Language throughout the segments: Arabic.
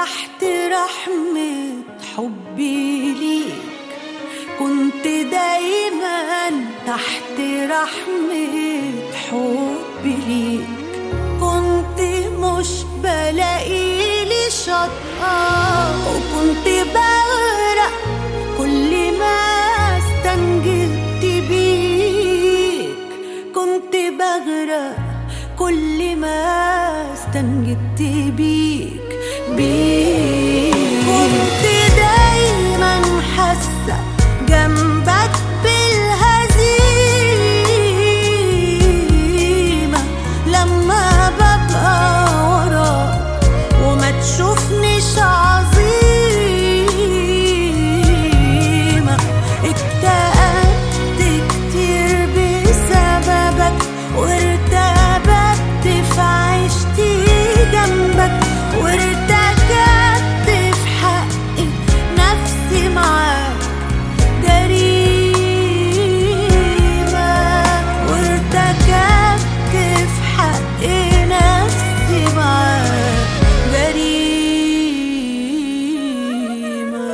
تحت رحمة حبي ليك، كنت دايما تحت رحمة حبي ليك. كنت مش بلاقيلي شطأ، وكنت بغرق كل ما استنجدت بيك. كنت بغرق كل ما استنجدت بيك. كنت دايما حاسة جنبك بالهزيمة لما ببقى وراك وما تشوفنيش عظيمة. اكتئبت كتير بسببك وارتبكت في عيشتي جنبك، وارتكبت في حقي نفسي معاك جريمة. وارتكبت في حقي نفسي معاك جريمة.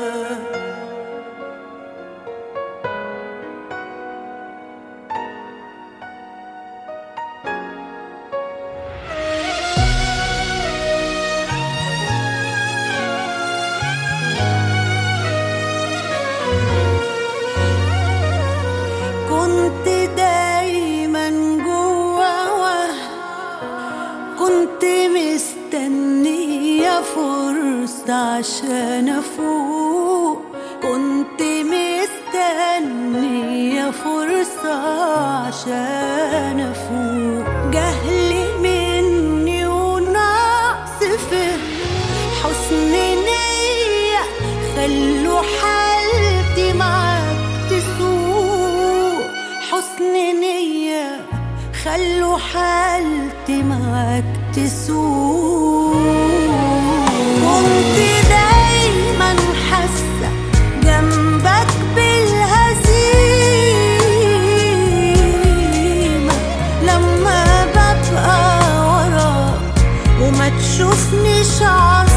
كنت دايما جوا وهم، كنت مستنية فرصة عشان أفوق. كنت مستنية فرصة عشان أفوق. جهلي مني ونقص فهم حسن نية خلوا حالتي معاك تسوء. حسن نية خلوا حالتي معاك تسوء. كنت دايما حاسة جنبك بالهزيمة لما ببقى وراك وما تشوفنيش عظيمة.